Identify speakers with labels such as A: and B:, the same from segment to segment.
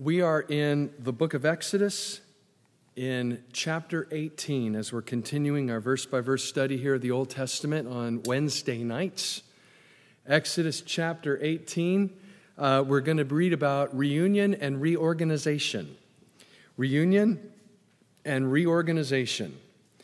A: We are in the book of Exodus in chapter 18 as we're continuing our verse-by-verse study here of the Old Testament on Wednesday nights. Exodus chapter 18, we're going to read about reunion and reorganization. Reunion and reorganization.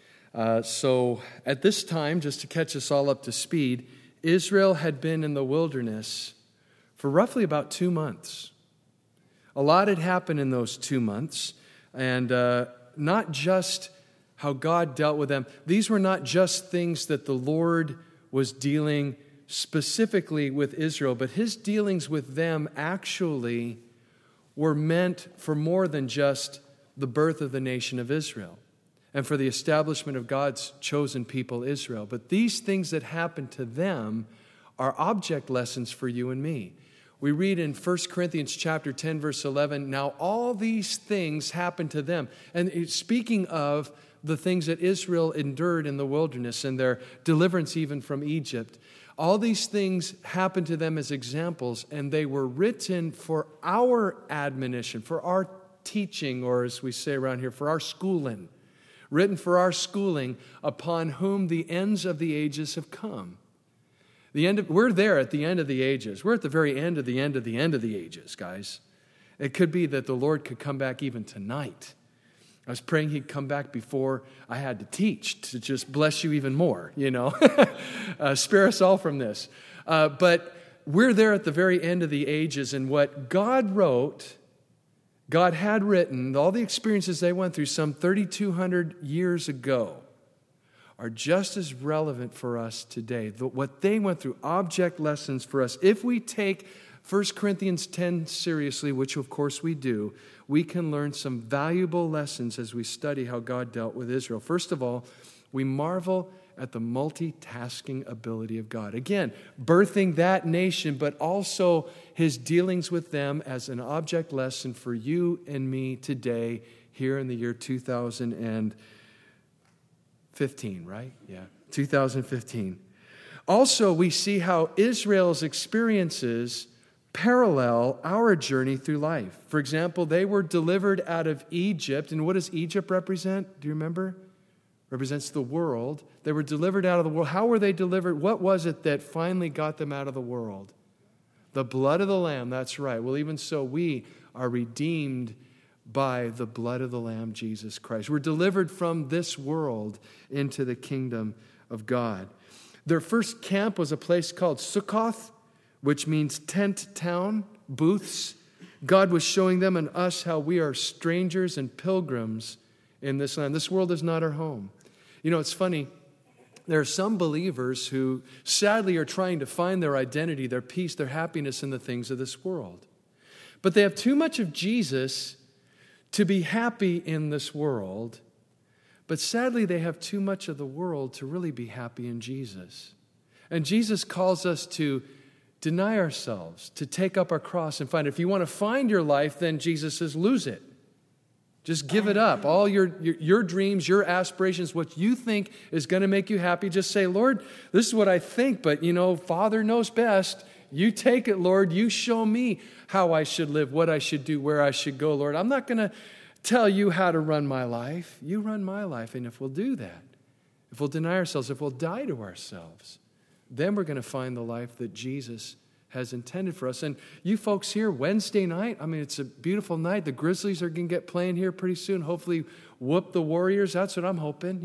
A: So at this time, just to catch us all up to speed, Israel had been in the wilderness for roughly about 2 months. A lot had happened in those 2 months, and not just how God dealt with them. These were not just things that the Lord was dealing specifically with Israel, but his dealings with them actually were meant for more than just the birth of the nation of Israel and for the establishment of God's chosen people, Israel. But these things that happened to them are object lessons for you and me. We read in 1 Corinthians chapter 10, verse 11, now all these things happened to them. And speaking of the things that Israel endured in the wilderness and their deliverance even from Egypt, all these things happened to them as examples, and they were written for our admonition, for our teaching, or as we say around here, for our schooling. Written for our schooling, upon whom the ends of the ages have come. We're there at the end of the ages. We're at the very end of the end of the end of the ages, guys. It could be that the Lord could come back even tonight. I was praying he'd come back before I had to teach, to just bless you even more, Spare us all from this. But we're there at the very end of the ages, and what God wrote, God had written, all the experiences they went through some 3,200 years ago, are just as relevant for us today. What they went through, object lessons for us. If we take 1 Corinthians 10 seriously, which of course we do, we can learn some valuable lessons as we study how God dealt with Israel. First of all, we marvel at the multitasking ability of God. Again, birthing that nation, but also his dealings with them as an object lesson for you and me today, here in the year 2015, right? Yeah, 2015. Also, we see how Israel's experiences parallel our journey through life. For example, they were delivered out of Egypt. And what does Egypt represent? Do you remember? Represents the world. They were delivered out of the world. How were they delivered? What was it that finally got them out of the world? The blood of the Lamb, that's right. Well, even so, we are redeemed by the blood of the Lamb, Jesus Christ. We're delivered from this world into the kingdom of God. Their first camp was a place called Sukkoth, which means tent town, booths. God was showing them and us how we are strangers and pilgrims in this land. This world is not our home. It's funny. There are some believers who sadly are trying to find their identity, their peace, their happiness in the things of this world. But they have too much of Jesus to be happy in this world. But sadly, they have too much of the world to really be happy in Jesus. And Jesus calls us to deny ourselves, to take up our cross and find it. If you want to find your life, then Jesus says, lose it. Just give it up. All your dreams, your aspirations, what you think is going to make you happy, just say, Lord, this is what I think, but Father knows best. You take it, Lord. You show me how I should live, what I should do, where I should go, Lord. I'm not going to tell you how to run my life. You run my life. And if we'll do that, if we'll deny ourselves, if we'll die to ourselves, then we're going to find the life that Jesus has intended for us. And you folks here, Wednesday night, it's a beautiful night. The Grizzlies are going to get playing here pretty soon. Hopefully whoop the Warriors. That's what I'm hoping,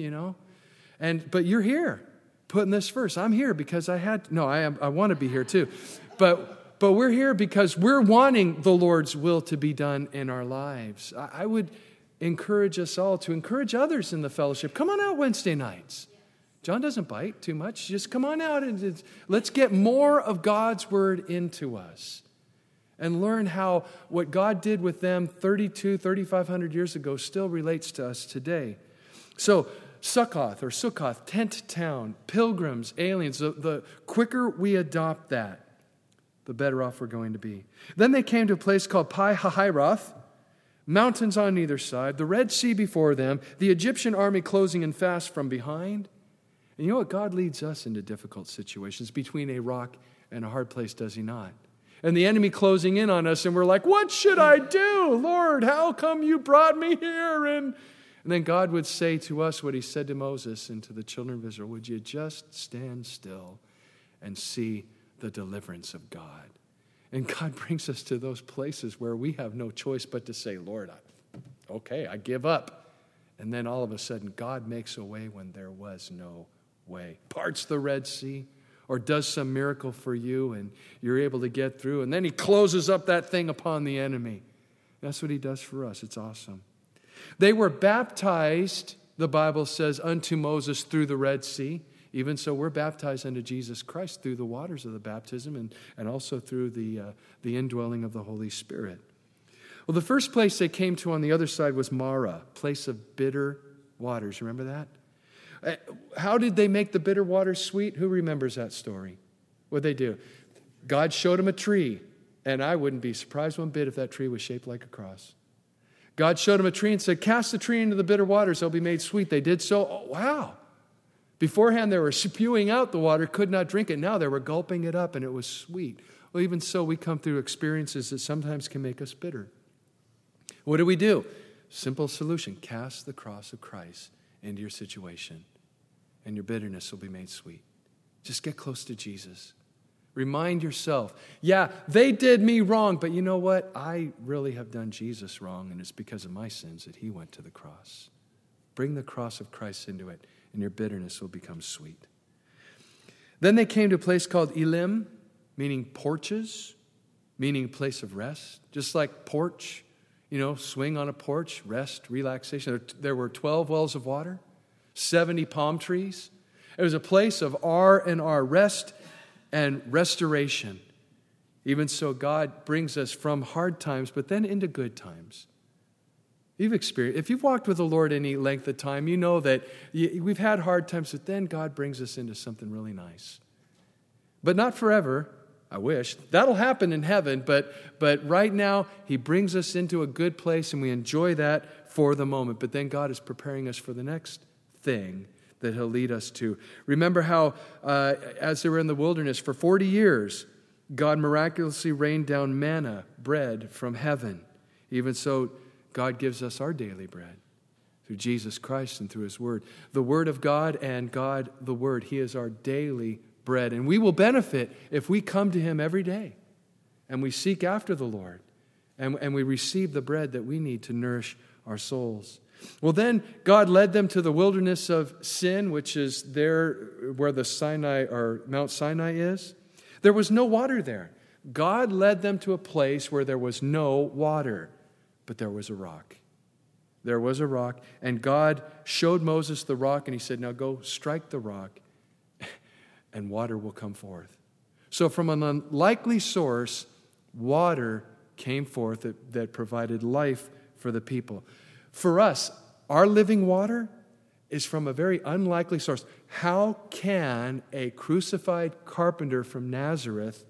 A: But you're here putting this first. I'm here because I want to be here too. But we're here because we're wanting the Lord's will to be done in our lives. I would encourage us all to encourage others in the fellowship. Come on out Wednesday nights. John doesn't bite too much. Just come on out and let's get more of God's word into us and learn how what God did with them 3,500 years ago still relates to us today. So Sukkoth, tent town, pilgrims, aliens, the quicker we adopt that, the better off we're going to be. Then they came to a place called Pi Hahiroth, mountains on either side, the Red Sea before them, the Egyptian army closing in fast from behind. And you know what? God leads us into difficult situations between a rock and a hard place, does he not? and the enemy closing in on us, and we're like, what should I do? Lord, how come you brought me here? And then God would say to us what he said to Moses and to the children of Israel, would you just stand still and see the deliverance of God? And God brings us to those places where we have no choice but to say, Lord, I give up. And then all of a sudden, God makes a way when there was no way. Parts the Red Sea, or does some miracle for you, and you're able to get through. And then he closes up that thing upon the enemy. That's what he does for us. It's awesome. They were baptized, the Bible says, unto Moses through the Red Sea. Even so, we're baptized unto Jesus Christ through the waters of the baptism and also through the indwelling of the Holy Spirit. Well, the first place they came to on the other side was Marah, place of bitter waters. Remember that? How did they make the bitter waters sweet? Who remembers that story? What'd they do? God showed them a tree, and I wouldn't be surprised one bit if that tree was shaped like a cross. God showed them a tree and said, cast the tree into the bitter waters, they'll be made sweet. They did so. Oh, wow. Beforehand, they were spewing out the water, could not drink it. Now they were gulping it up, and it was sweet. Well, even so, we come through experiences that sometimes can make us bitter. What do? Simple solution. Cast the cross of Christ into your situation, and your bitterness will be made sweet. Just get close to Jesus. Remind yourself, yeah, they did me wrong, but you know what? I really have done Jesus wrong, and it's because of my sins that he went to the cross. Bring the cross of Christ into it, and your bitterness will become sweet. Then they came to a place called Elim, meaning porches, meaning place of rest. Just like porch, swing on a porch, rest, relaxation. There were 12 wells of water, 70 palm trees. It was a place of R&R, rest and restoration. Even so, God brings us from hard times, but then into good times. If you've walked with the Lord any length of time, you know that we've had hard times, but then God brings us into something really nice. But not forever, I wish. That'll happen in heaven, but right now, he brings us into a good place, and we enjoy that for the moment. But then God is preparing us for the next thing that he'll lead us to. Remember how, as they were in the wilderness for 40 years, God miraculously rained down manna, bread from heaven. Even so, God gives us our daily bread through Jesus Christ and through his word. The word of God and God the word. He is our daily bread. And we will benefit if we come to him every day and we seek after the Lord and we receive the bread that we need to nourish our souls. Well, then God led them to the wilderness of Sin, which is there where the Sinai or Mount Sinai is. There was no water there. God led them to a place where there was no water. But there was a rock. There was a rock, and God showed Moses the rock, and he said, now go strike the rock, and water will come forth. So from an unlikely source, water came forth that provided life for the people. For us, our living water is from a very unlikely source. How can a crucified carpenter from Nazareth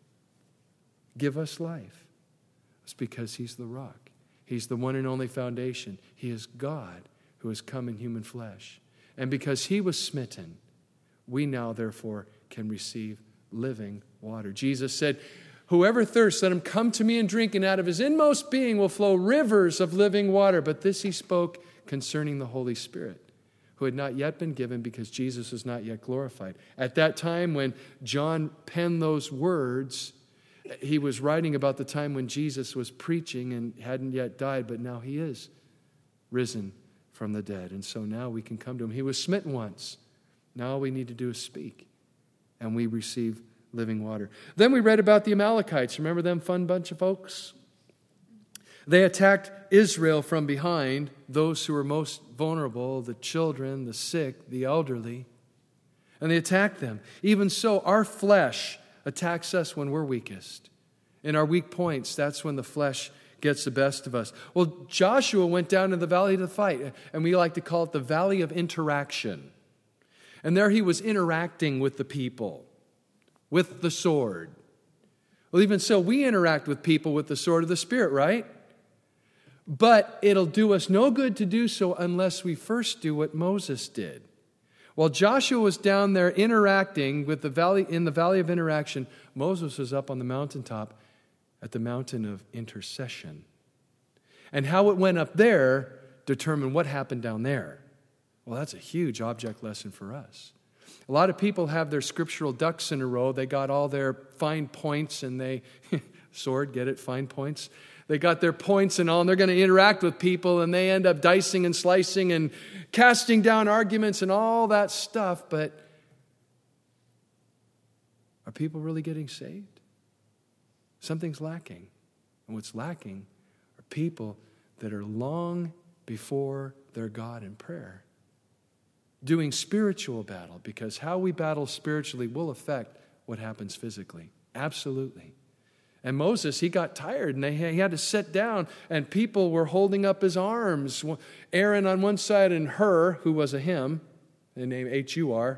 A: give us life? It's because he's the rock. He's the one and only foundation. He is God who has come in human flesh. And because he was smitten, we now therefore can receive living water. Jesus said, whoever thirsts, let him come to me and drink, and out of his inmost being will flow rivers of living water. But this he spoke concerning the Holy Spirit, who had not yet been given because Jesus was not yet glorified. At that time when John penned those words, he was writing about the time when Jesus was preaching and hadn't yet died, but now he is risen from the dead. And so now we can come to him. He was smitten once. Now all we need to do is speak, and we receive living water. Then we read about the Amalekites. Remember them fun bunch of folks? They attacked Israel from behind, those who were most vulnerable, the children, the sick, the elderly. And they attacked them. Even so, our flesh attacks us when we're weakest. In our weak points, that's when the flesh gets the best of us. Well, Joshua went down to the valley to fight, and we like to call it the valley of interaction. And there he was interacting with the people, with the sword. Well, even so, we interact with people with the sword of the Spirit, right? But it'll do us no good to do so unless we first do what Moses did. While Joshua was down there interacting with in the valley of interaction, Moses was up on the mountaintop at the mountain of intercession. And how it went up there determined what happened down there. Well, that's a huge object lesson for us. A lot of people have their scriptural ducks in a row. They got all their fine points and they, sword, get it, fine points? They got their points and all, and they're going to interact with people, and they end up dicing and slicing and casting down arguments and all that stuff. But are people really getting saved? Something's lacking. And what's lacking are people that are long before their God in prayer, doing spiritual battle, because how we battle spiritually will affect what happens physically. Absolutely. And Moses, he got tired, and he had to sit down, and people were holding up his arms. Aaron on one side and Hur, who was a him, the name H-U-R.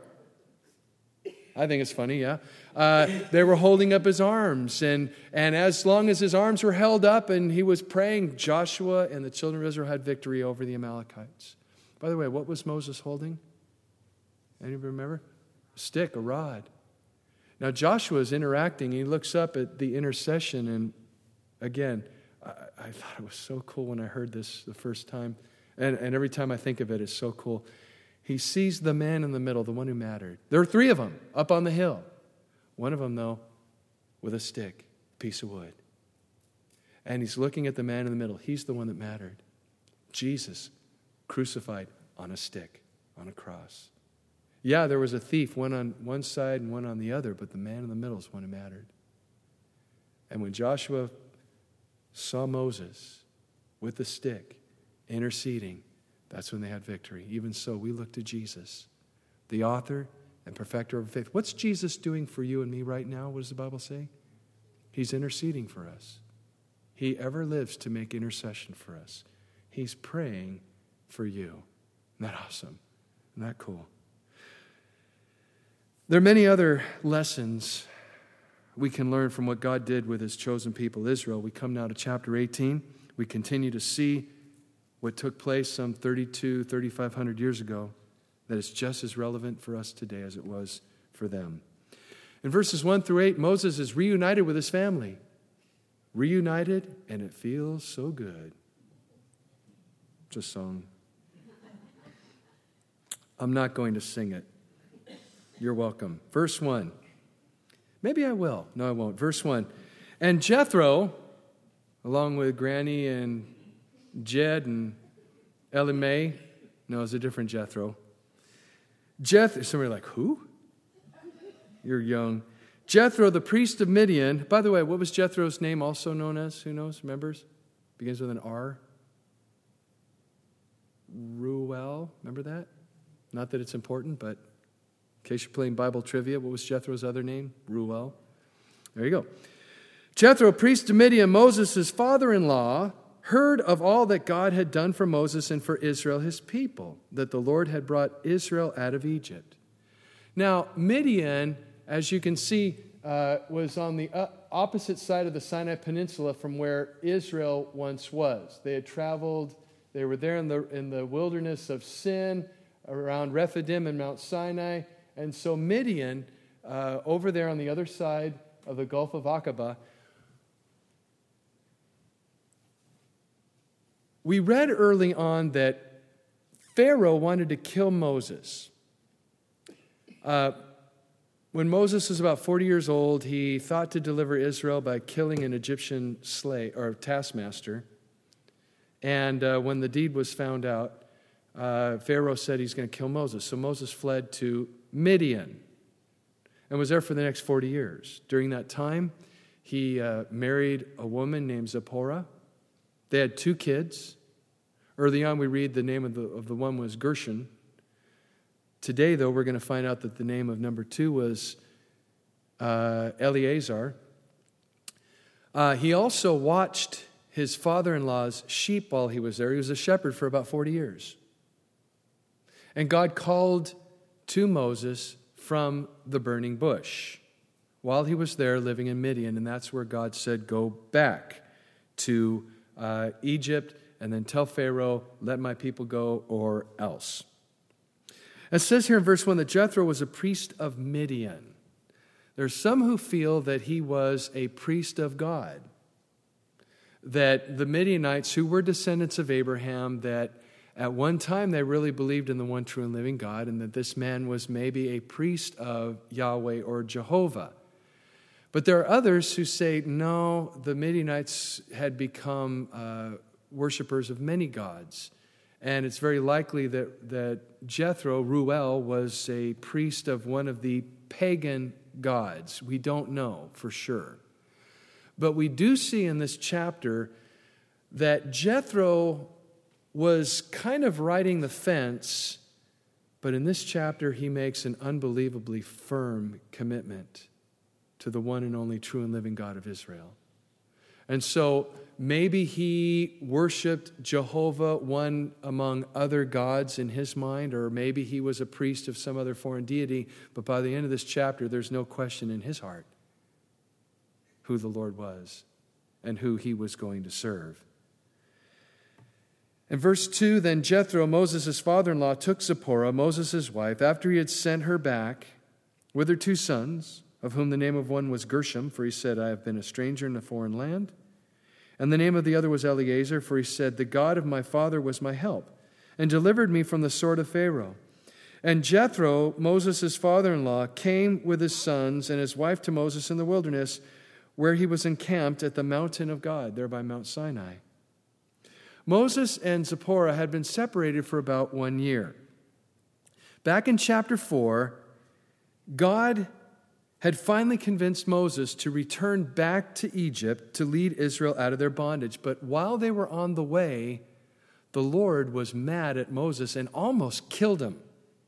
A: I think it's funny, yeah. They were holding up his arms, and as long as his arms were held up and he was praying, Joshua and the children of Israel had victory over the Amalekites. By the way, what was Moses holding? Anybody remember? A stick, a rod. Now Joshua is interacting. He looks up at the intercession, and again, I thought it was so cool when I heard this the first time, and every time I think of it, it's so cool. He sees the man in the middle, the one who mattered. There were three of them up on the hill. One of them, though, with a stick, a piece of wood. And he's looking at the man in the middle. He's the one that mattered. Jesus, crucified on a stick, on a cross. Yeah, there was a thief, one on one side and one on the other, but the man in the middle is one who mattered. And when Joshua saw Moses with the stick interceding, that's when they had victory. Even so, we look to Jesus, the author and perfecter of faith. What's Jesus doing for you and me right now? What does the Bible say? He's interceding for us. He ever lives to make intercession for us. He's praying for you. Isn't that awesome? Isn't that cool? There are many other lessons we can learn from what God did with his chosen people, Israel. We come now to chapter 18. We continue to see what took place some 3,500 years ago that is just as relevant for us today as it was for them. In verses 1 through 8, Moses is reunited with his family. Reunited, and it feels so good. It's a song. I'm not going to sing it. You're welcome. Verse 1. Maybe I will. No, I won't. Verse 1. And Jethro, along with Granny and Jed and Elimay, no, it's a different Jethro. Somebody like, who? You're young. Jethro, the priest of Midian. By the way, what was Jethro's name also known as? Who knows? Remembers? Begins with an R. Ruel. Remember that? Not that it's important, but in case you're playing Bible trivia, what was Jethro's other name? Ruel. There you go. Jethro, priest of Midian, Moses' father-in-law, heard of all that God had done for Moses and for Israel, his people, that the Lord had brought Israel out of Egypt. Now, Midian, as you can see, was on the opposite side of the Sinai Peninsula from where Israel once was. They had traveled, they were there in the wilderness of Sin, around Rephidim and Mount Sinai. And so Midian, over there on the other side of the Gulf of Aqaba, we read early on that Pharaoh wanted to kill Moses. When Moses was about 40 years old, he thought to deliver Israel by killing an Egyptian slave or taskmaster. And when the deed was found out, Pharaoh said he's going to kill Moses. So Moses fled to Midian and was there for the next 40 years. During that time, he married a woman named Zipporah. They had 2 kids. Early on, we read the name of the one was Gershon. Today, though, we're going to find out that the name of number 2 was Eleazar. He also watched his father-in-law's sheep while he was there. He was a shepherd for about 40 years. And God called to Moses from the burning bush while he was there living in Midian. And that's where God said, go back to Egypt and then tell Pharaoh, let my people go or else. It says here in verse 1 that Jethro was a priest of Midian. There's some who feel that he was a priest of God. that the Midianites, who were descendants of Abraham, that at one time they really believed in the one true and living God, and that this man was maybe a priest of Yahweh or Jehovah. But there are others who say, no, the Midianites had become worshipers of many gods. And it's very likely that Jethro, Ruel, was a priest of one of the pagan gods. We don't know for sure. But we do see in this chapter that Jethro was kind of riding the fence, but in this chapter he makes an unbelievably firm commitment to the one and only true and living God of Israel. And so maybe he worshiped Jehovah, one among other gods in his mind, or maybe he was a priest of some other foreign deity, but by the end of this chapter, there's no question in his heart who the Lord was and who he was going to serve. In verse 2, then Jethro, Moses' father-in-law, took Zipporah, Moses' wife, after he had sent her back with her 2 sons, of whom the name of one was Gershom, for he said, I have been a stranger in a foreign land. And the name of the other was Eleazar, for he said, the God of my father was my help, and delivered me from the sword of Pharaoh. And Jethro, Moses' father-in-law, came with his sons and his wife to Moses in the wilderness, where he was encamped at the mountain of God, there by Mount Sinai. Moses and Zipporah had been separated for about 1 year. Back in chapter 4, God had finally convinced Moses to return back to Egypt to lead Israel out of their bondage. But while they were on the way, the Lord was mad at Moses and almost killed him.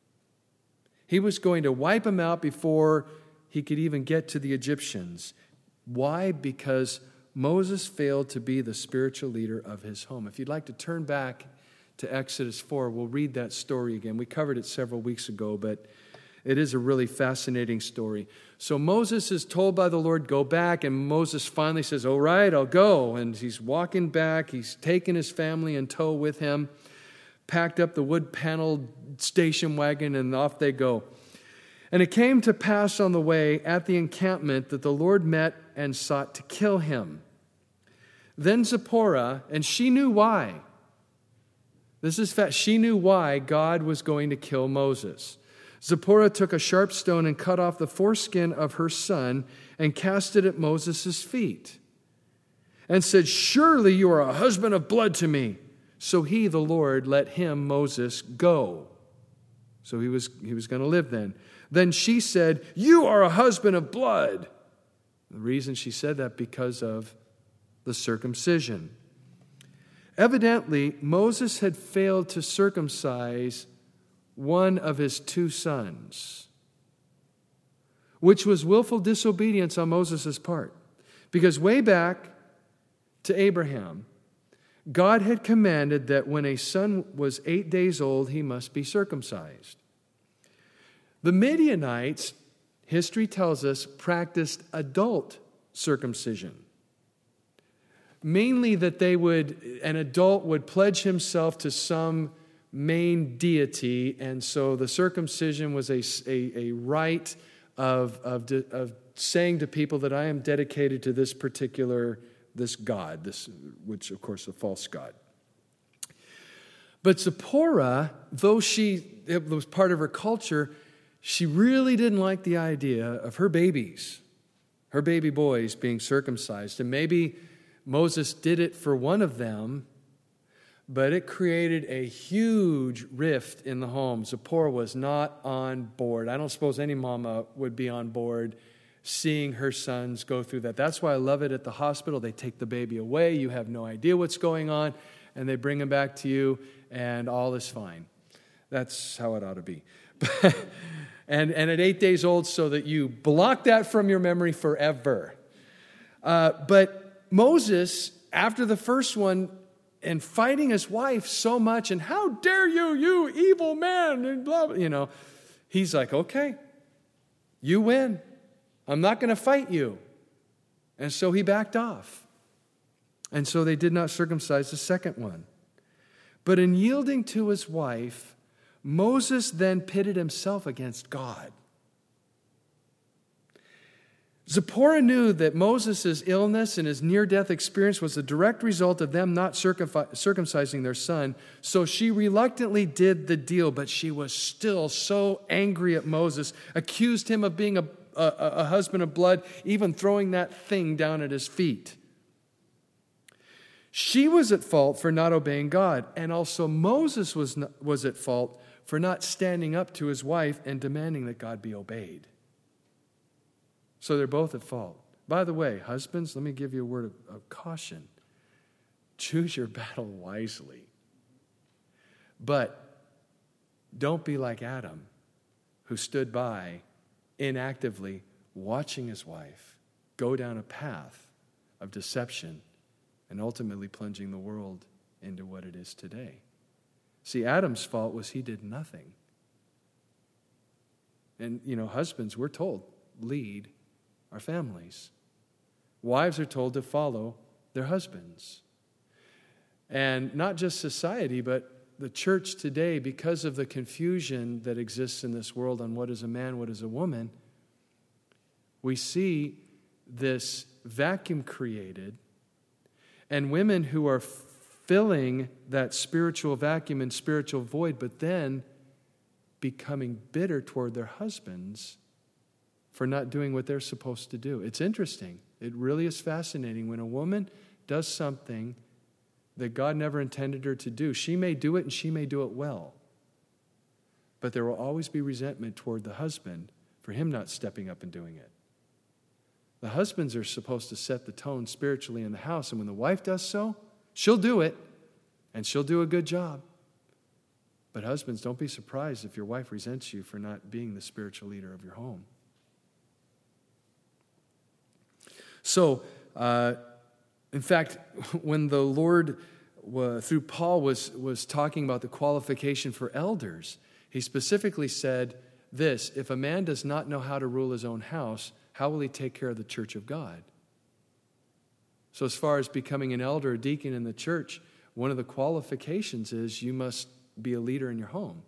A: He was going to wipe him out before he could even get to the Egyptians. Why? Because Moses failed to be the spiritual leader of his home. If you'd like to turn back to Exodus 4, we'll read that story again. We covered it several weeks ago, but it is a really fascinating story. So Moses is told by the Lord, go back, and Moses finally says, all right, I'll go. And he's walking back. He's taken his family in tow with him, packed up the wood-paneled station wagon, and off they go. And it came to pass on the way at the encampment that the Lord met and sought to kill him. Then Zipporah, and she knew why. This is fact. She knew why God was going to kill Moses. Zipporah took a sharp stone and cut off the foreskin of her son and cast it at Moses' feet and said, surely you are a husband of blood to me. So he, the Lord, let him, Moses, go. So he was going to live then. Then she said, you are a husband of blood. The reason she said that, because of the circumcision. Evidently, Moses had failed to circumcise one of his 2 sons, which was willful disobedience on Moses' part. Because way back to Abraham, God had commanded that when a son was 8 days old, he must be circumcised. The Midianites, history tells us, practiced adult circumcision. Mainly that an adult would pledge himself to some main deity, and so the circumcision was a rite of saying to people that I am dedicated to this God, which of course is a false god. But Zipporah, though it was part of her culture, she really didn't like the idea of her baby boys being circumcised. And maybe Moses did it for one of them, but it created a huge rift in the home. Zipporah was not on board. I don't suppose any mama would be on board seeing her sons go through that. That's why I love it at the hospital. They take the baby away. You have no idea what's going on, and they bring him back to you, and all is fine. That's how it ought to be. And at 8 days old, so that you block that from your memory forever. But Moses, after the first one, and fighting his wife so much, and how dare you, you evil man, and blah, blah, he's like, okay, you win. I'm not going to fight you. And so he backed off. And so they did not circumcise the second one. But in yielding to his wife, Moses then pitted himself against God. Zipporah knew that Moses' illness and his near-death experience was a direct result of them not circumcising their son, so she reluctantly did the deal, but she was still so angry at Moses, accused him of being a husband of blood, even throwing that thing down at his feet. She was at fault for not obeying God, and also Moses was at fault for not standing up to his wife and demanding that God be obeyed. So they're both at fault. By the way, husbands, let me give you a word of caution. Choose your battle wisely. But don't be like Adam, who stood by inactively watching his wife go down a path of deception and ultimately plunging the world into what it is today. See, Adam's fault was he did nothing. And, husbands, we're told, lead our families. Wives are told to follow their husbands. And not just society, but the church today, because of the confusion that exists in this world on what is a man, what is a woman, we see this vacuum created, and women who are filling that spiritual vacuum and spiritual void, but then becoming bitter toward their husbands for not doing what they're supposed to do. It's interesting. It really is fascinating. When a woman does something that God never intended her to do, she may do it and she may do it well. But there will always be resentment toward the husband for him not stepping up and doing it. The husbands are supposed to set the tone spiritually in the house, and when the wife does so, she'll do it, and she'll do a good job. But husbands, don't be surprised if your wife resents you for not being the spiritual leader of your home. So, in fact, when the Lord, through Paul, was talking about the qualification for elders, he specifically said this: if a man does not know how to rule his own house, how will he take care of the church of God? So as far as becoming an elder or deacon in the church, one of the qualifications is you must be a leader in your home.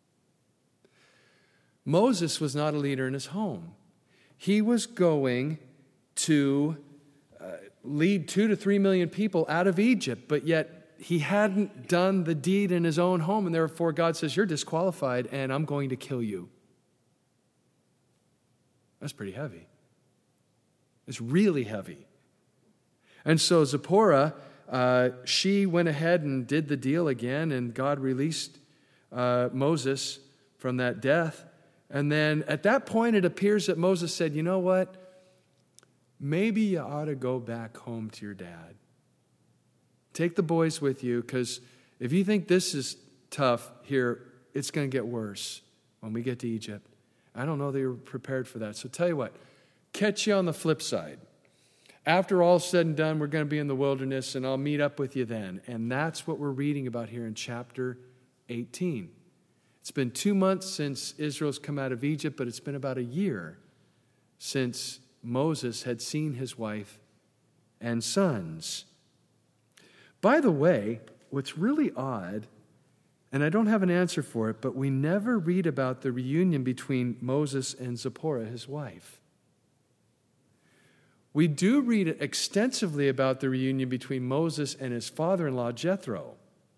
A: Moses was not a leader in his home. He was going to lead 2 to 3 million people out of Egypt, but yet he hadn't done the deed in his own home, and therefore God says, you're disqualified, and I'm going to kill you. That's pretty heavy. It's really heavy. And so Zipporah, she went ahead and did the deal again, and God released Moses from that death. And then at that point, it appears that Moses said, you know what? Maybe you ought to go back home to your dad. Take the boys with you, because if you think this is tough here, it's going to get worse when we get to Egypt. I don't know that you're prepared for that. So tell you what, catch you on the flip side. After all's said and done, we're going to be in the wilderness, and I'll meet up with you then. And that's what we're reading about here in chapter 18. It's been 2 months since Israel's come out of Egypt, but it's been about a year since Moses had seen his wife and sons. By the way, what's really odd, and I don't have an answer for it, but we never read about the reunion between Moses and Zipporah, his wife. We do read extensively about the reunion between Moses and his father-in-law, Jethro.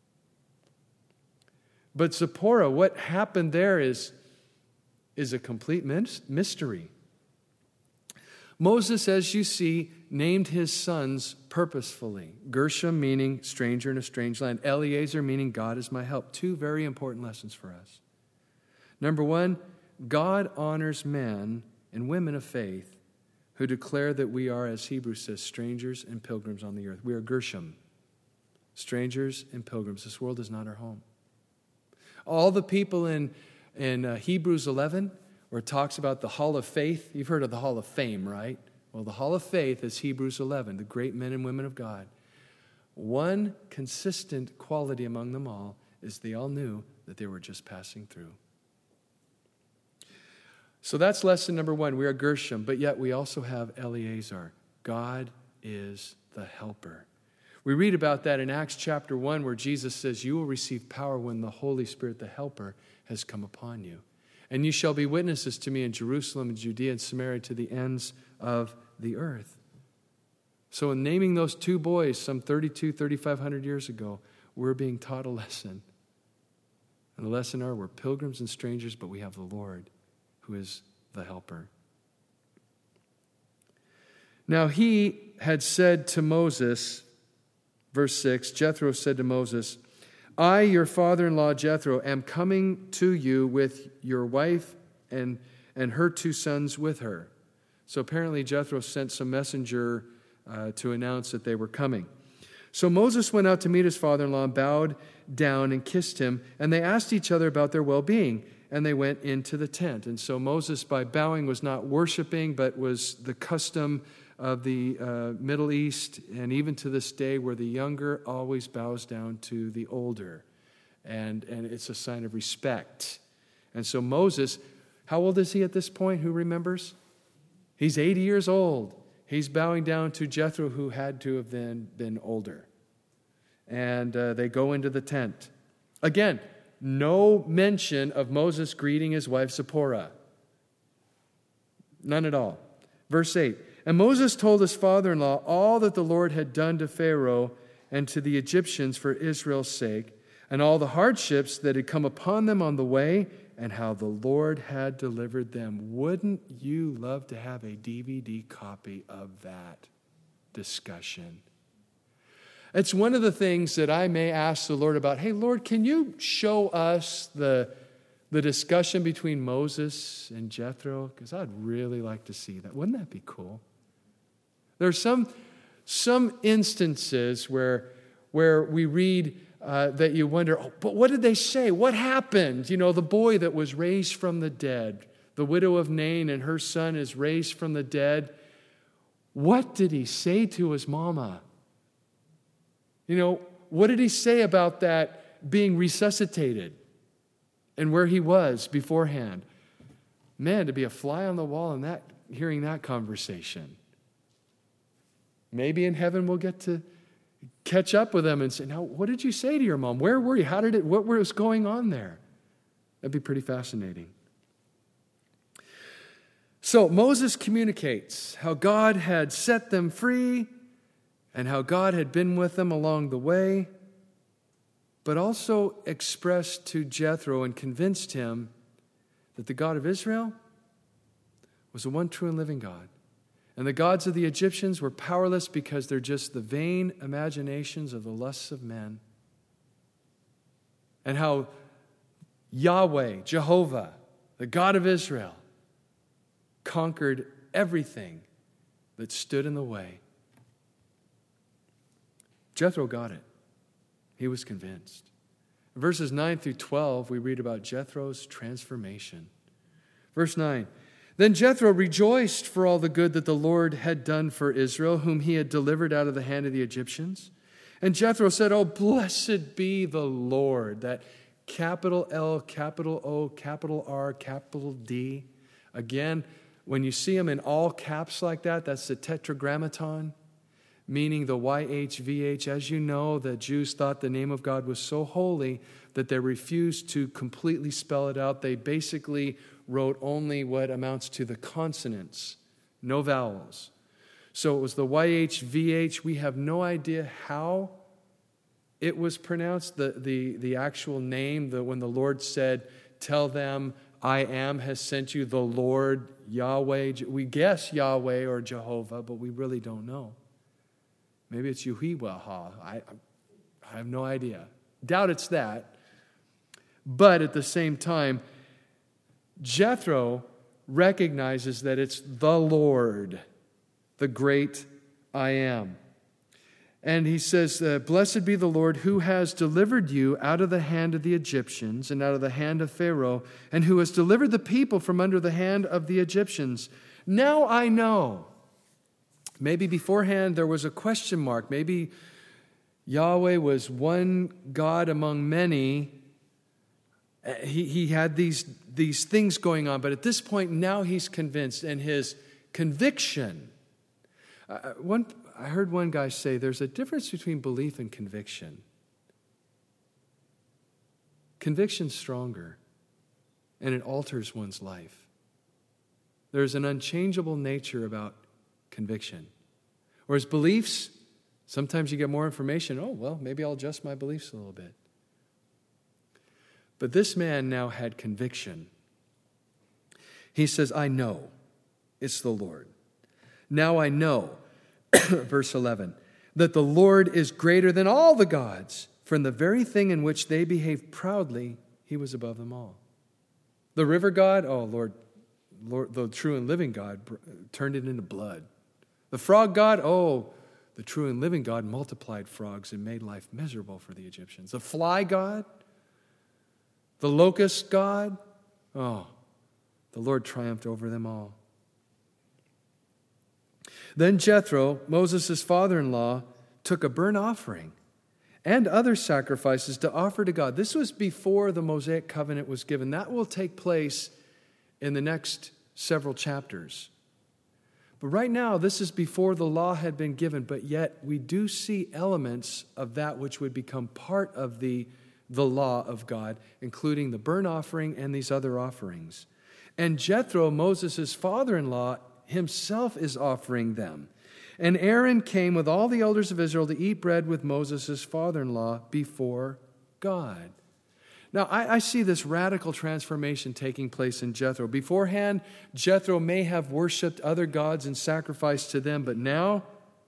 A: But Zipporah, what happened there is a complete mystery. Moses, as you see, named his sons purposefully. Gershom meaning stranger in a strange land. Eleazar meaning God is my help. 2 very important lessons for us. Number 1, God honors men and women of faith who declare that we are, as Hebrews says, strangers and pilgrims on the earth. We are Gershom, strangers and pilgrims. This world is not our home. All the people in Hebrews 11, where it talks about the Hall of Faith. You've heard of the Hall of Fame, right? Well, the Hall of Faith is Hebrews 11, the great men and women of God. One consistent quality among them all is they all knew that they were just passing through. So that's lesson number 1. We are Gershom, but yet we also have Eleazar. God is the helper. We read about that in Acts chapter 1, where Jesus says, you will receive power when the Holy Spirit, the helper, has come upon you. And you shall be witnesses to me in Jerusalem and Judea and Samaria to the ends of the earth. So in naming those two boys some 3,500 years ago, we're being taught a lesson. And the lesson are we're pilgrims and strangers, but we have the Lord who is the helper. Now he had said to Moses, verse 6, Jethro said to Moses, I, your father-in-law Jethro, am coming to you with your wife and her two sons with her. So apparently Jethro sent some messenger to announce that they were coming. So Moses went out to meet his father-in-law and bowed down and kissed him, and they asked each other about their well-being, and they went into the tent. And so Moses, by bowing, was not worshiping, but was the custom of the Middle East, and even to this day, where the younger always bows down to the older. And it's a sign of respect. And so Moses, how old is he at this point? Who remembers? He's 80 years old. He's bowing down to Jethro, who had to have then been older. And they go into the tent. Again, no mention of Moses greeting his wife Zipporah. None at all. Verse 8, and Moses told his father-in-law all that the Lord had done to Pharaoh and to the Egyptians for Israel's sake, and all the hardships that had come upon them on the way, and how the Lord had delivered them. Wouldn't you love to have a DVD copy of that discussion? It's one of the things that I may ask the Lord about. Hey, Lord, can you show us the discussion between Moses and Jethro? Because I'd really like to see that. Wouldn't that be cool? There are some instances where we read that you wonder, but what did they say? What happened? You know, the boy that was raised from the dead, the widow of Nain and her son is raised from the dead. What did he say to his mama? You know, what did he say about that being resuscitated and where he was beforehand? Man, to be a fly on the wall in that, hearing that conversation. Maybe in heaven we'll get to catch up with them and say, now, what did you say to your mom? Where were you? What was going on there? That'd be pretty fascinating. So Moses communicates how God had set them free and how God had been with them along the way, but also expressed to Jethro and convinced him that the God of Israel was the one true and living God. And the gods of the Egyptians were powerless because they're just the vain imaginations of the lusts of men. And how Yahweh, Jehovah, the God of Israel, conquered everything that stood in the way. Jethro got it. He was convinced. In verses 9 through 12, we read about Jethro's transformation. Verse 9, then Jethro rejoiced for all the good that the Lord had done for Israel, whom he had delivered out of the hand of the Egyptians. And Jethro said, oh, blessed be the Lord. That capital L, capital O, capital R, capital D. Again, when you see them in all caps like that, that's the tetragrammaton, meaning the YHVH. As you know, the Jews thought the name of God was so holy that they refused to completely spell it out. They basically wrote only what amounts to the consonants, no vowels. So it was the YHVH. We have no idea how it was pronounced, the actual name, when the Lord said, tell them, I am has sent you, the Lord, Yahweh. We guess Yahweh or Jehovah, but we really don't know. Maybe it's Yehuwah. I have no idea. Doubt it's that. But at the same time, Jethro recognizes that it's the Lord, the great I am. And he says, blessed be the Lord who has delivered you out of the hand of the Egyptians and out of the hand of Pharaoh, and who has delivered the people from under the hand of the Egyptians. Now I know. Maybe beforehand there was a question mark. Maybe Yahweh was one God among many. He had these things going on, but at this point now he's convinced, and his conviction. I heard one guy say there's a difference between belief and conviction. Conviction's stronger. and it alters one's life. There's an unchangeable nature about conviction. Whereas beliefs, sometimes you get more information. Oh, well, maybe I'll adjust my beliefs a little bit. But this man now had conviction. He says, I know it's the Lord. Now I know, verse 11, that the Lord is greater than all the gods, for in the very thing in which they behaved proudly, he was above them all. The river god, oh Lord, the true and living God turned it into blood. The frog god, oh, the true and living God multiplied frogs and made life miserable for the Egyptians. The fly god, the locust god, oh, the Lord triumphed over them all. Then Jethro, Moses' father-in-law, took a burnt offering and other sacrifices to offer to God. This was before the Mosaic covenant was given. That will take place in the next several chapters. But right now, this is before the law had been given, but yet we do see elements of that which would become part of the law of God, including the burnt offering and these other offerings. And Jethro, Moses' father-in-law, himself is offering them. And Aaron came with all the elders of Israel to eat bread with Moses' father-in-law before God. Now, I see this radical transformation taking place in Jethro. Beforehand, Jethro may have worshipped other gods and sacrificed to them, but now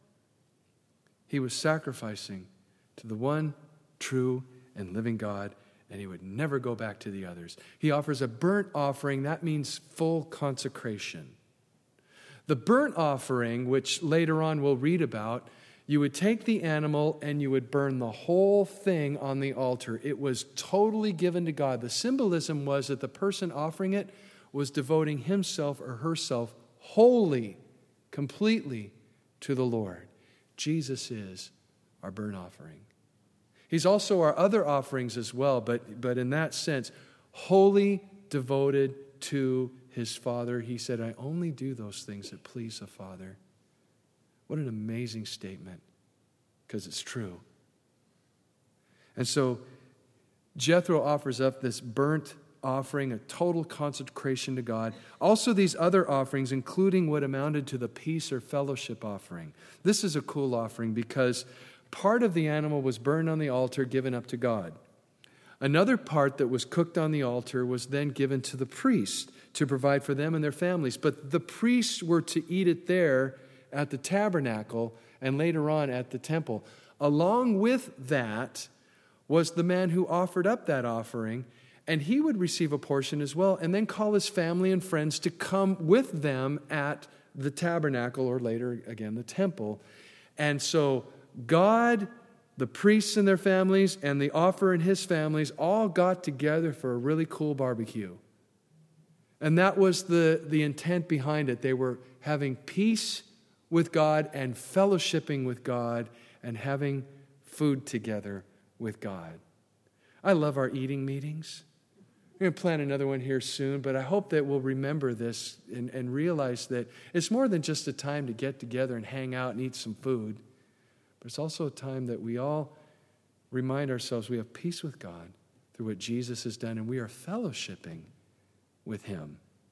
A: he was sacrificing to the one true and living God, and he would never go back to the others. He offers a burnt offering. That means full consecration. The burnt offering, which later on we'll read about, you would take the animal and you would burn the whole thing on the altar. It was totally given to God. The symbolism was that the person offering it was devoting himself or herself wholly, completely to the Lord. Jesus is our burnt offering. He's also our other offerings as well, but in that sense, wholly devoted to his Father. He said, I only do those things that please the Father. What an amazing statement, because it's true. And so Jethro offers up this burnt offering, a total consecration to God. Also these other offerings, including what amounted to the peace or fellowship offering. This is a cool offering because part of the animal was burned on the altar, given up to God. Another part that was cooked on the altar was then given to the priest to provide for them and their families. But the priests were to eat it there at the tabernacle and later on at the temple. Along with that was the man who offered up that offering, and he would receive a portion as well and then call his family and friends to come with them at the tabernacle or later again the temple. And so God, the priests and their families, and the offerer and his families all got together for a really cool barbecue. And that was the intent behind it. They were having peace with God and fellowshipping with God and having food together with God. I love our eating meetings. We're going to plan another one here soon, but I hope that we'll remember this and realize that it's more than just a time to get together and hang out and eat some food, but it's also a time that we all remind ourselves we have peace with God through what Jesus has done, and we are fellowshipping with him.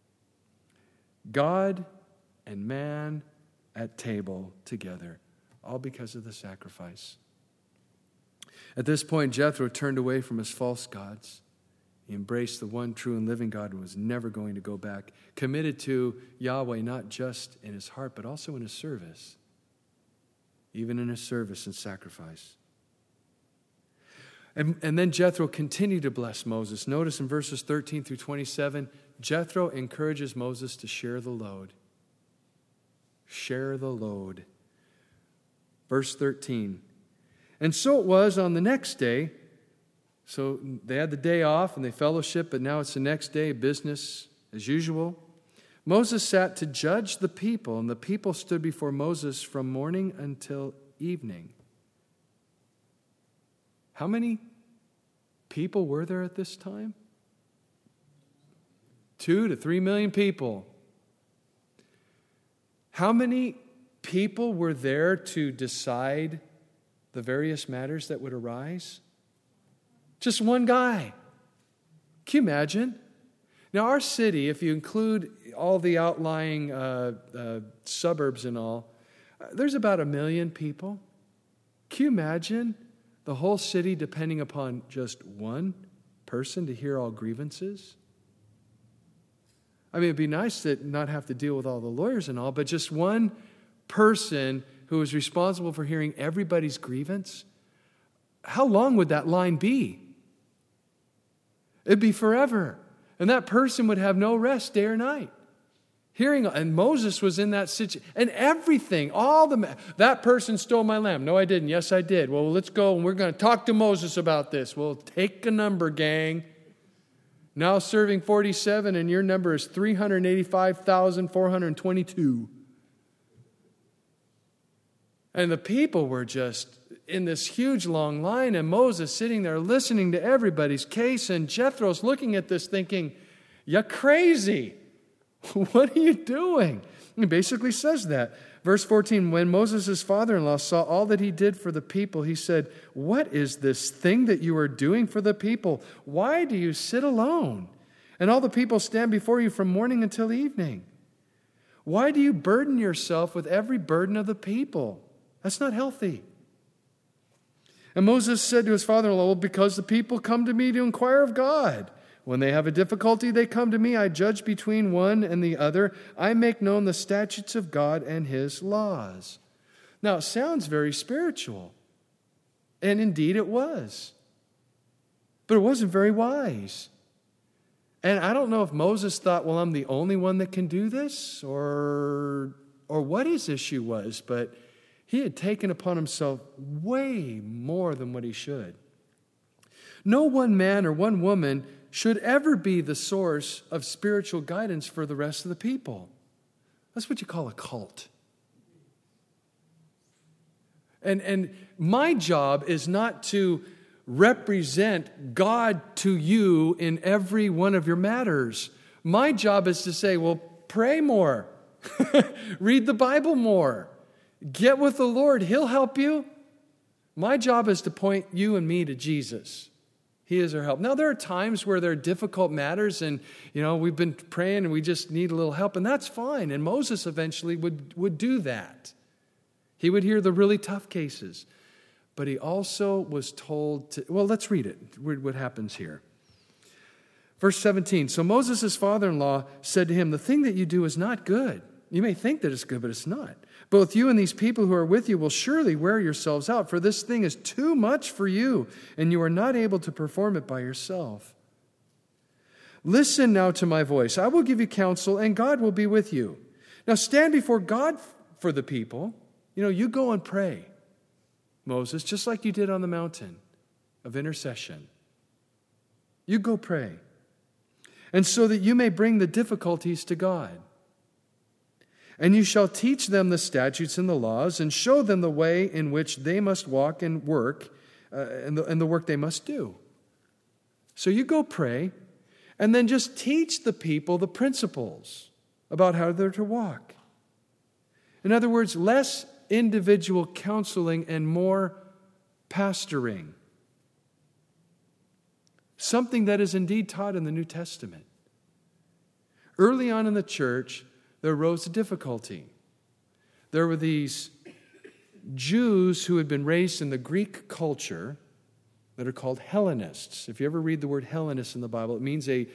A: God and man at table together, all because of the sacrifice. At this point, Jethro turned away from his false gods. He embraced the one true and living God and was never going to go back, committed to Yahweh not just in his heart, but also in his service, even in his service and sacrifice. And then Jethro continued to bless Moses. Notice in verses 13 through 27, Jethro encourages Moses to share the load. Share the load. Verse 13. And so it was on the next day. So they had the day off and they fellowship, but now it's the next day, business as usual. Moses sat to judge the people, and the people stood before Moses from morning until evening. How many people were there at this time? 2 to 3 million people. How many people were there to decide the various matters that would arise? Just one guy. Can you imagine? Now, our city, if you include all the outlying suburbs and all, there's about 1 million people. Can you imagine the whole city depending upon just one person to hear all grievances? I mean, it'd be nice to not have to deal with all the lawyers and all, but just one person who is responsible for hearing everybody's grievance. How long would that line be? It'd be forever. And that person would have no rest day or night. And Moses was in that situation. And everything, that person stole my lamb. No, I didn't. Yes, I did. Well, let's go and we're going to talk to Moses about this. Well, take a number, gang. Now serving 47 and your number is 385,422. And the people were just in this huge long line, and Moses sitting there listening to everybody's case, and Jethro's looking at this thinking, "You're crazy. What are you doing?" He basically says that. Verse 14, when Moses' father-in-law saw all that he did for the people, he said, "What is this thing that you are doing for the people? Why do you sit alone? And all the people stand before you from morning until evening. Why do you burden yourself with every burden of the people? That's not healthy." And Moses said to his father-in-law, "Well, because the people come to me to inquire of God. When they have a difficulty, they come to me. I judge between one and the other. I make known the statutes of God and his laws." Now, it sounds very spiritual. And indeed it was. But it wasn't very wise. And I don't know if Moses thought, well, I'm the only one that can do this, or what his issue was, but he had taken upon himself way more than what he should. No one man or one woman should ever be the source of spiritual guidance for the rest of the people. That's what you call a cult. And my job is not to represent God to you in every one of your matters. My job is to say, well, pray more. Read the Bible more. Get with the Lord. He'll help you. My job is to point you and me to Jesus. He is our help. Now, there are times where there are difficult matters and, we've been praying and we just need a little help, and that's fine. And Moses eventually would do that. He would hear the really tough cases. But he also was told to, well, let's read it. Read what happens here. Verse 17, so Moses' father-in-law said to him, "The thing that you do is not good. You may think that it's good, but it's not. Both you and these people who are with you will surely wear yourselves out, for this thing is too much for you, and you are not able to perform it by yourself. Listen now to my voice. I will give you counsel, and God will be with you. Now stand before God for the people. You go and pray, Moses, just like you did on the mountain of intercession. You go pray. And so that you may bring the difficulties to God. And you shall teach them the statutes and the laws, and show them the way in which they must walk and work, and the work they must do." So you go pray, and then just teach the people the principles about how they're to walk. In other words, less individual counseling and more pastoring. Something that is indeed taught in the New Testament. Early on in the church, there arose a difficulty. There were these Jews who had been raised in the Greek culture that are called Hellenists. If you ever read the word Hellenist in the Bible, it means a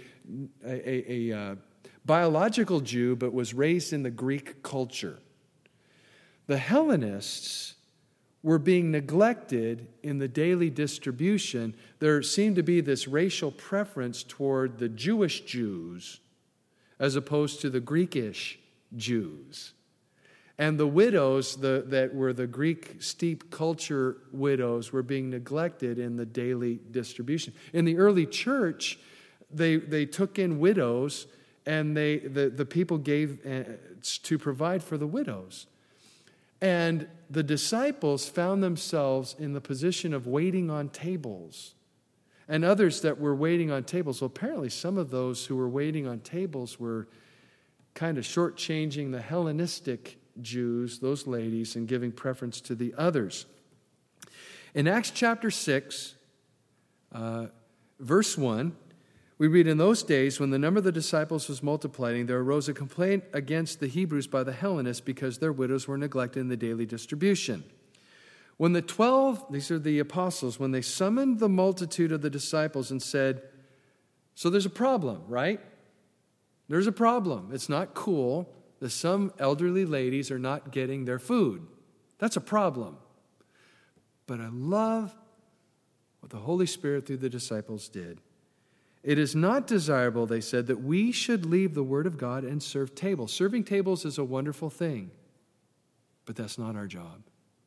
A: biological Jew, but was raised in the Greek culture. The Hellenists were being neglected in the daily distribution. There seemed to be this racial preference toward the Jewish Jews as opposed to the Greekish Jews. And the widows that were the Greek steep culture widows were being neglected in the daily distribution. In the early church, they took in widows, and the people gave to provide for the widows. And the disciples found themselves in the position of waiting on tables. And others that were waiting on tables, well, apparently some of those who were waiting on tables were kind of shortchanging the Hellenistic Jews, those ladies, and giving preference to the others. In Acts chapter 6, verse 1, We read, in those days, when the number of the disciples was multiplying, there arose a complaint against the Hebrews by the Hellenists because their widows were neglected in the daily distribution. When the 12, these are the apostles, when they summoned the multitude of the disciples and said, so there's a problem, right? There's a problem. It's not cool that some elderly ladies are not getting their food. That's a problem. But I love what the Holy Spirit through the disciples did. It is not desirable, they said, that we should leave the Word of God and serve tables. Serving tables is a wonderful thing, but that's not our job.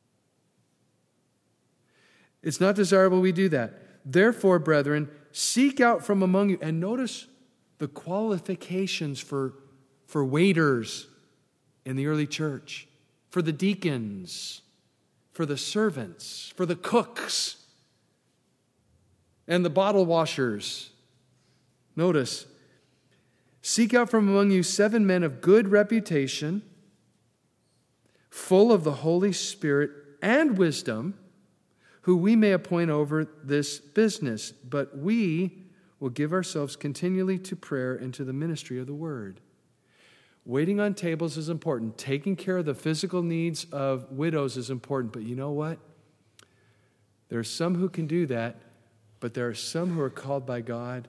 A: It's not desirable we do that. Therefore, brethren, seek out from among you. And notice the qualifications for waiters in the early church, for the deacons, for the servants, for the cooks, and the bottle washers. Notice, seek out from among you 7 men of good reputation, full of the Holy Spirit and wisdom, who we may appoint over this business. But we will give ourselves continually to prayer and to the ministry of the word. Waiting on tables is important. Taking care of the physical needs of widows is important. But you know what? There are some who can do that, but there are some who are called by God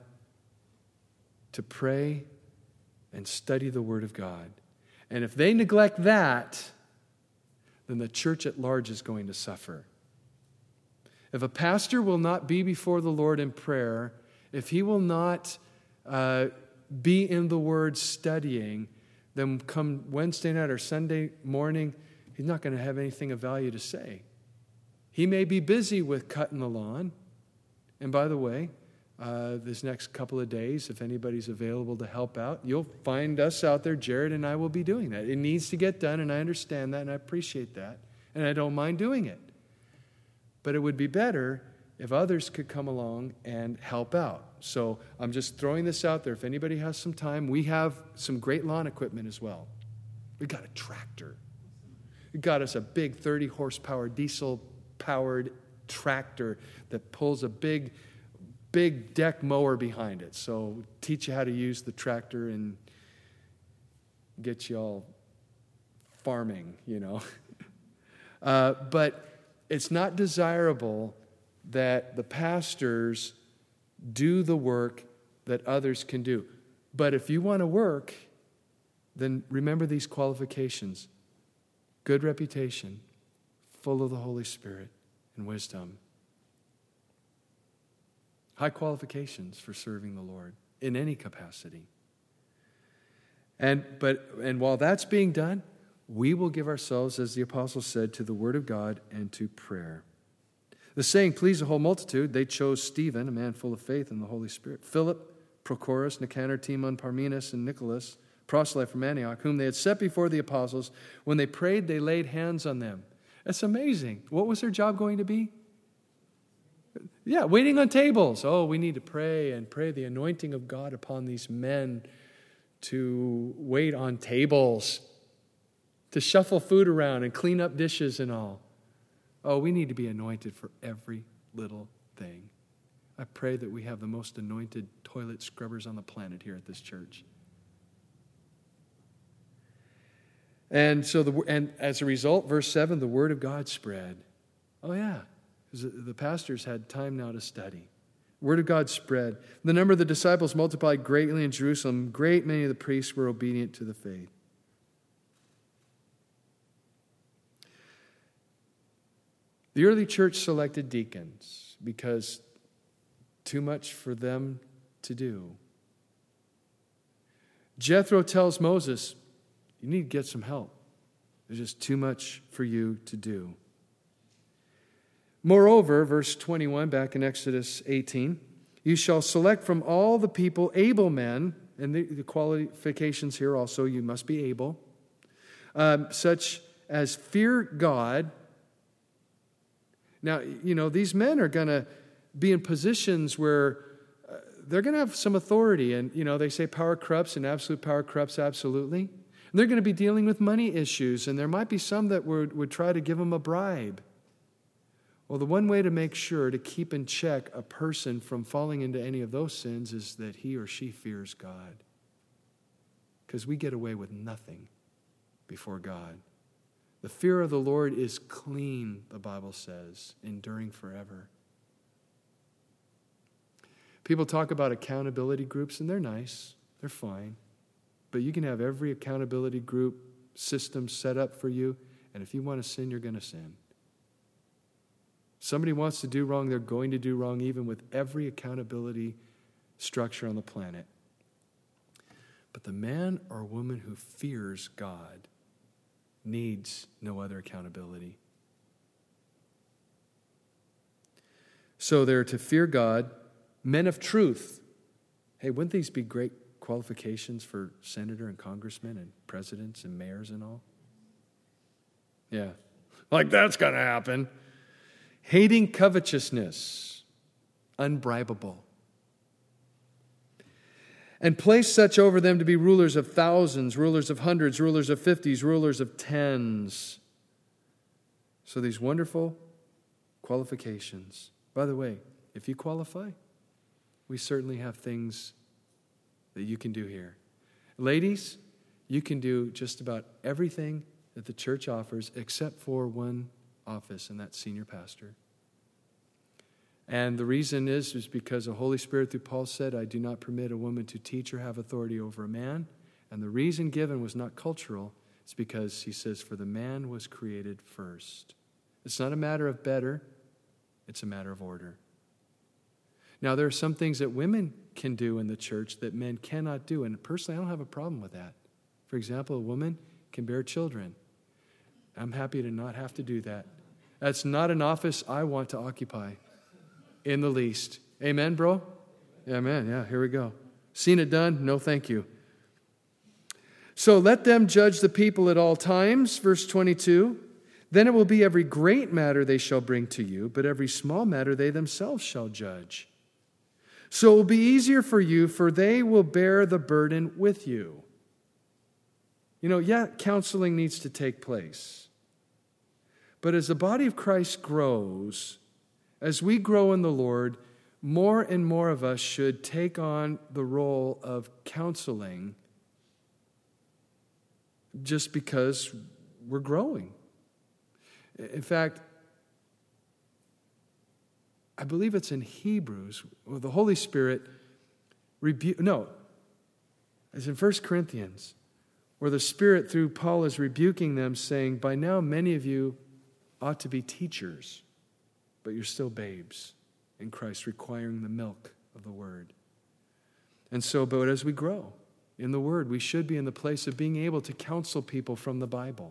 A: to pray and study the Word of God. And if they neglect that, then the church at large is going to suffer. If a pastor will not be before the Lord in prayer, if he will not be in the Word studying, then come Wednesday night or Sunday morning, he's not going to have anything of value to say. He may be busy with cutting the lawn. And by the way, this next couple of days, if anybody's available to help out, you'll find us out there. Jared and I will be doing that. It needs to get done, and I understand that, and I appreciate that, and I don't mind doing it. But it would be better if others could come along and help out. So I'm just throwing this out there. If anybody has some time, we have some great lawn equipment as well. We got a tractor. We got us a big 30 horsepower diesel-powered tractor that pulls a big deck mower behind it. So teach you how to use the tractor and get you all farming, you know. But it's not desirable that the pastors do the work that others can do. But if you want to work, then remember these qualifications. Good reputation, full of the Holy Spirit and wisdom. High qualifications for serving the Lord in any capacity. And while that's being done, we will give ourselves, as the apostle said, to the Word of God and to prayer. The saying pleased the whole multitude. They chose Stephen, a man full of faith in the Holy Spirit, Philip, Prochorus, Nicanor, Timon, Parmenas, and Nicholas, proselyte from Antioch, whom they had set before the apostles. When they prayed, they laid hands on them. That's amazing. What was their job going to be? Yeah, waiting on tables. Oh, we need to pray and pray the anointing of God upon these men to wait on tables, to shuffle food around and clean up dishes and all. Oh, we need to be anointed for every little thing. I pray that we have the most anointed toilet scrubbers on the planet here at this church. And as a result, verse 7, the word of God spread. Oh yeah, because the pastors had time now to study. Word of God spread. The number of the disciples multiplied greatly in Jerusalem. Great many of the priests were obedient to the faith. The early church selected deacons because too much for them to do. Jethro tells Moses, you need to get some help. There's just too much for you to do. Moreover, verse 21, back in Exodus 18, you shall select from all the people able men, and the qualifications here also, you must be able, such as fear God. Now, you know, these men are going to be in positions where they're going to have some authority. And, you know, they say power corrupts and absolute power corrupts absolutely. And they're going to be dealing with money issues. And there might be some that would try to give them a bribe. Well, the one way to make sure to keep in check a person from falling into any of those sins is that he or she fears God. Because we get away with nothing before God. The fear of the Lord is clean, the Bible says, enduring forever. People talk about accountability groups, and they're nice. They're fine. But you can have every accountability group system set up for you, and if you want to sin, you're going to sin. Somebody wants to do wrong, they're going to do wrong, even with every accountability structure on the planet. But the man or woman who fears God needs no other accountability. So they're to fear God, men of truth. Hey, wouldn't these be great qualifications for senator and congressmen and presidents and mayors and all? Yeah, like that's going to happen. Hating covetousness, unbribable. And place such over them to be rulers of thousands, rulers of hundreds, rulers of 50s, rulers of tens. So these wonderful qualifications. By the way, if you qualify, we certainly have things that you can do here. Ladies, you can do just about everything that the church offers except for one office, and that's senior pastor. And the reason is because the Holy Spirit through Paul said, I do not permit a woman to teach or have authority over a man. And the reason given was not cultural. It's because he says, for the man was created first. It's not a matter of better. It's a matter of order. Now, there are some things that women can do in the church that men cannot do. And personally, I don't have a problem with that. For example, a woman can bear children. I'm happy to not have to do that. That's not an office I want to occupy in the least. Amen, bro? Amen. Yeah, here we go. Seen it done? No, thank you. So let them judge the people at all times, verse 22. Then it will be every great matter they shall bring to you, but every small matter they themselves shall judge. So it will be easier for you, for they will bear the burden with you. You know, yeah, counseling needs to take place. But as the body of Christ grows, as we grow in the Lord, more and more of us should take on the role of counseling just because we're growing. In fact, I believe it's in Hebrews, where the Holy Spirit it's in 1 Corinthians, where the Spirit through Paul is rebuking them, saying, by now many of you ought to be teachers, but you're still babes in Christ, requiring the milk of the Word. And so, but as we grow in the Word, we should be in the place of being able to counsel people from the Bible.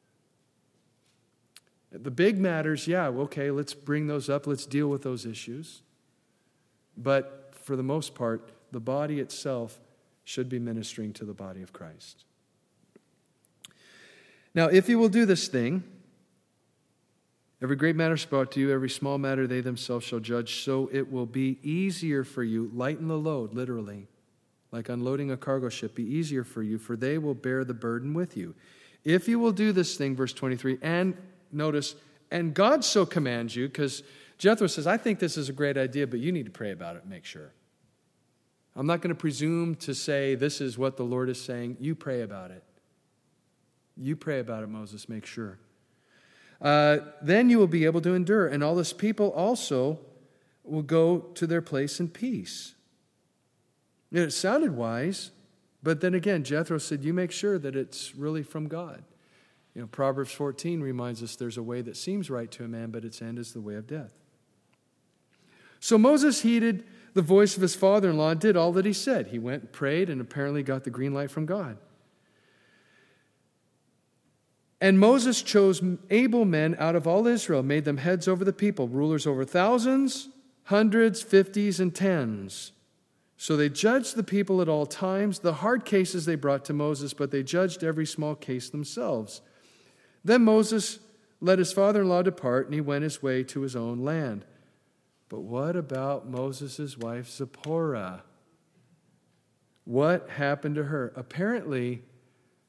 A: The big matters, yeah, okay, let's bring those up, let's deal with those issues. But for the most part, the body itself should be ministering to the body of Christ. Now, if you will do this thing, every great matter is brought to you, every small matter they themselves shall judge, so it will be easier for you, lighten the load, literally, like unloading a cargo ship, be easier for you, for they will bear the burden with you. If you will do this thing, verse 23, and notice, and God so commands you, because Jethro says, I think this is a great idea, but you need to pray about it and make sure. I'm not going to presume to say this is what the Lord is saying. You pray about it. You pray about it, Moses, make sure. Then you will be able to endure, and all this people also will go to their place in peace. And it sounded wise, but then again, Jethro said, you make sure that it's really from God. You know, Proverbs 14 reminds us there's a way that seems right to a man, but its end is the way of death. So Moses heeded the voice of his father-in-law and did all that he said. He went and prayed and apparently got the green light from God. And Moses chose able men out of all Israel, made them heads over the people, rulers over thousands, hundreds, 50s, and 10s. So they judged the people at all times. The hard cases they brought to Moses, but they judged every small case themselves. Then Moses let his father-in-law depart, and he went his way to his own land. But what about Moses' wife Zipporah? What happened to her? Apparently,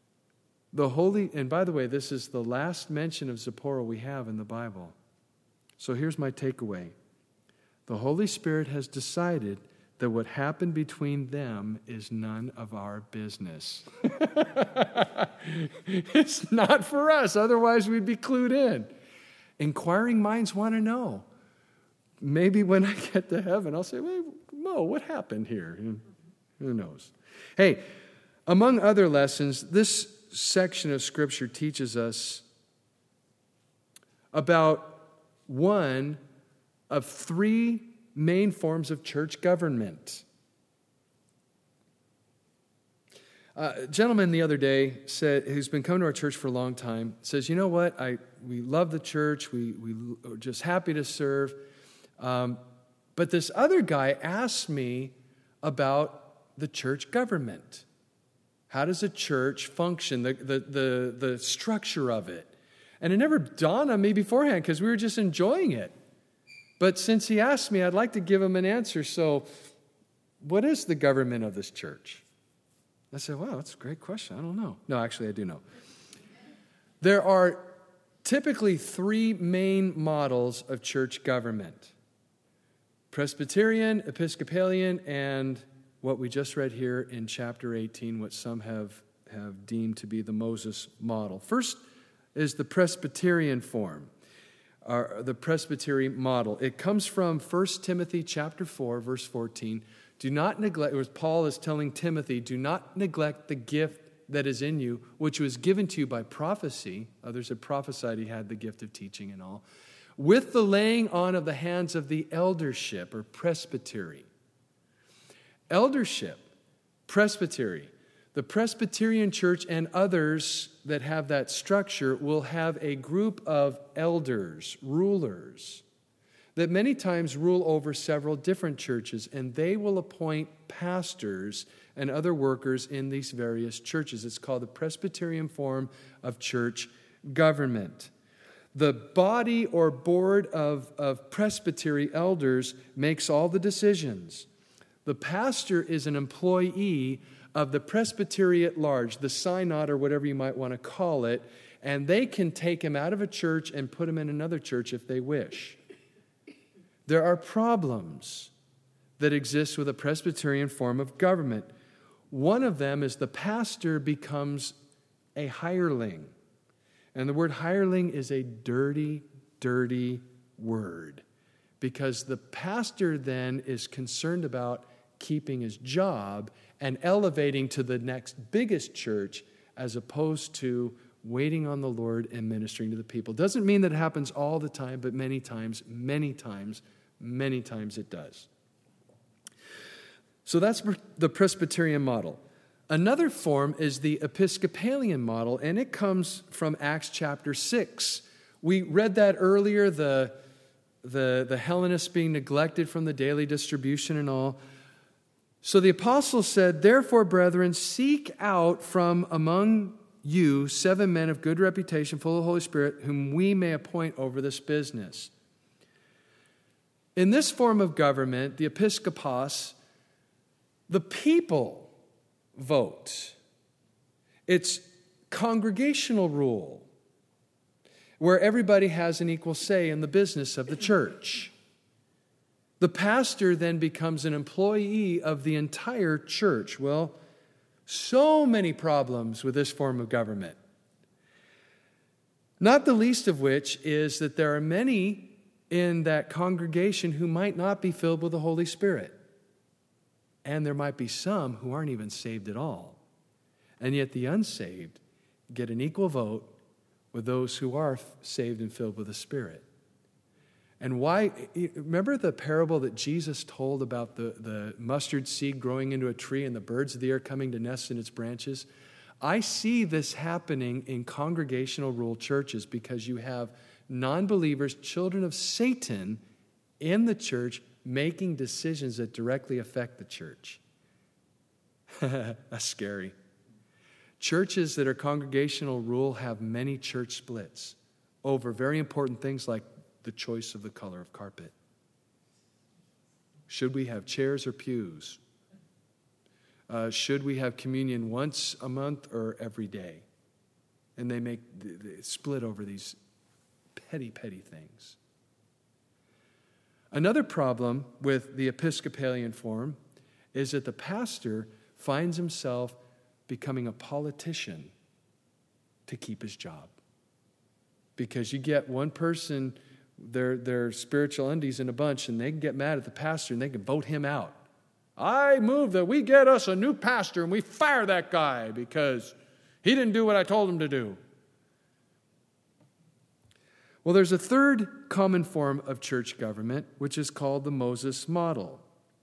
A: and by the way, this is the last mention of Zipporah we have in the Bible. So here's my takeaway. The Holy Spirit has decided that what happened between them is none of our business. It's not for us, otherwise we'd be clued in. Inquiring minds want to know. Maybe when I get to heaven, I'll say, well, Mo, what happened here? Who knows? Hey, among other lessons, this section of Scripture teaches us about one of three main forms of church government. A gentleman the other day said, who's been coming to our church for a long time, says, you know what, we love the church, we are just happy to serve, but this other guy asked me about the church government. How does a church function, the structure of it? And it never dawned on me beforehand because we were just enjoying it. But since he asked me, I'd like to give him an answer. So, what is the government of this church? I said, wow, that's a great question. I don't know. No, actually, I do know. There are typically three main models of church government: Presbyterian, Episcopalian, and what we just read here in chapter 18, what some have deemed to be the Moses model. First is the Presbyterian form. The Presbyterian model. It comes from 1 Timothy chapter 4, verse 14. Do not neglect, as Paul is telling Timothy, do not neglect the gift that is in you, which was given to you by prophecy. Others have prophesied he had the gift of teaching and all. With the laying on of the hands of the eldership or presbytery. Eldership, presbytery. The Presbyterian Church and others that have that structure will have a group of elders, rulers, that many times rule over several different churches, and they will appoint pastors and other workers in these various churches. It's called the Presbyterian form of church government. The body or board of presbytery elders makes all the decisions. The pastor is an employee of the presbytery at large, the synod or whatever you might want to call it, and they can take him out of a church and put him in another church if they wish. There are problems that exist with a Presbyterian form of government. One of them is the pastor becomes a hireling. And the word hireling is a dirty, dirty word, because the pastor then is concerned about keeping his job and elevating to the next biggest church as opposed to waiting on the Lord and ministering to the people. Doesn't mean that it happens all the time, but many times it does. So that's the Presbyterian model. Another form is the Episcopalian model, and it comes from Acts chapter 6. We read that earlier, the Hellenists being neglected from the daily distribution and all. So the apostles said, therefore, brethren, seek out from among you 7 men of good reputation, full of the Holy Spirit, whom we may appoint over this business. In this form of government, the episkopos, the people vote. It's congregational rule, where everybody has an equal say in the business of the church. The pastor then becomes an employee of the entire church. Well, so many problems with this form of government. Not the least of which is that there are many in that congregation who might not be filled with the Holy Spirit. And there might be some who aren't even saved at all. And yet the unsaved get an equal vote with those who are saved and filled with the Spirit. And why? Remember the parable that Jesus told about the mustard seed growing into a tree and the birds of the air coming to nest in its branches? I see this happening in congregational rule churches because you have non-believers, children of Satan, in the church making decisions that directly affect the church. That's scary. Churches that are congregational rule have many church splits over very important things like the choice of the color of carpet. Should we have chairs or pews? Should we have communion once a month or every day? And they split over these petty things. Another problem with the Episcopalian form is that the pastor finds himself becoming a politician to keep his job. Because you get one person, their spiritual undies in a bunch, and they can get mad at the pastor and they can vote him out. I move that we get us a new pastor and we fire that guy because he didn't do what I told him to do. Well, there's a third common form of church government, which is called the Moses model.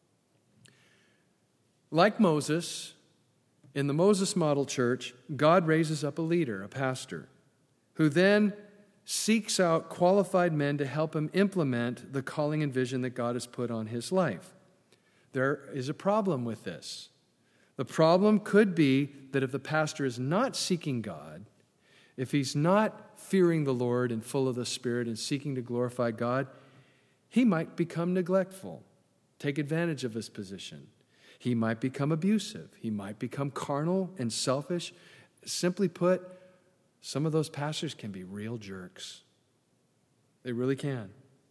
A: Like Moses, in the Moses model church, God raises up a leader, a pastor, who then seeks out qualified men to help him implement the calling and vision that God has put on his life. There is a problem with this. The problem could be that if the pastor is not seeking God, if he's not fearing the Lord and full of the Spirit and seeking to glorify God, he might become neglectful, take advantage of his position. He might become abusive. He might become carnal and selfish. Simply put, some of those pastors can be real jerks. They really can.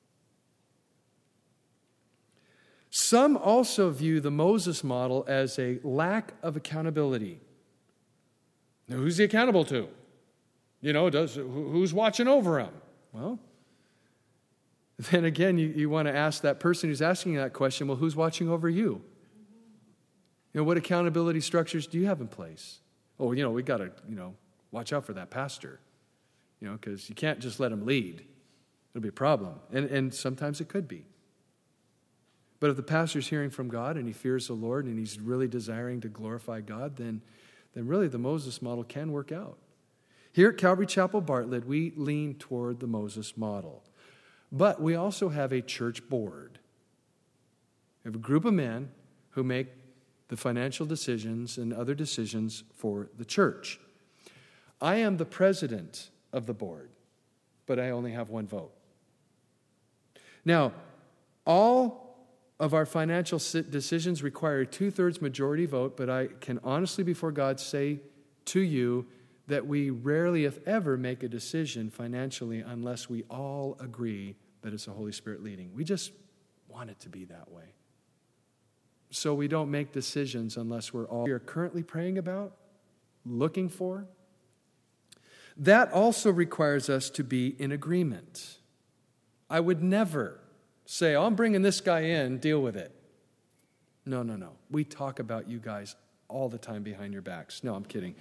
A: Some also view the Moses model as a lack of accountability. Now, who's he accountable to? Who's watching over him? Well, then again, you want to ask that person who's asking that question, well, who's watching over you? What accountability structures do you have in place? Oh, we got to, watch out for that pastor, because you can't just let him lead. It'll be a problem. And sometimes it could be. But if the pastor's hearing from God and he fears the Lord and he's really desiring to glorify God, then really the Moses model can work out. Here at Calvary Chapel Bartlett, we lean toward the Moses model. But we also have a church board. We have a group of men who make the financial decisions and other decisions for the church. I am the president of the board, but I only have one vote. Now, all of our financial decisions require a 2/3 majority vote, but I can honestly before God say to you that we rarely, if ever, make a decision financially unless we all agree that it's the Holy Spirit leading. We just want it to be that way. So we don't make decisions unless we are currently praying about, looking for. That also requires us to be in agreement. I would never say, I'm bringing this guy in, deal with it. No. We talk about you guys all the time behind your backs. No, I'm kidding.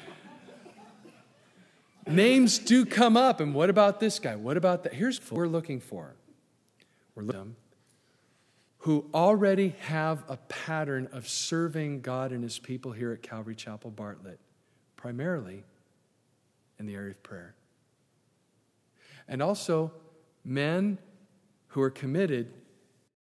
A: Names do come up, and what about this guy? What about that? Here's what we're looking for. We're looking for them who already have a pattern of serving God and his people here at Calvary Chapel Bartlett, primarily in the area of prayer. And also men who are committed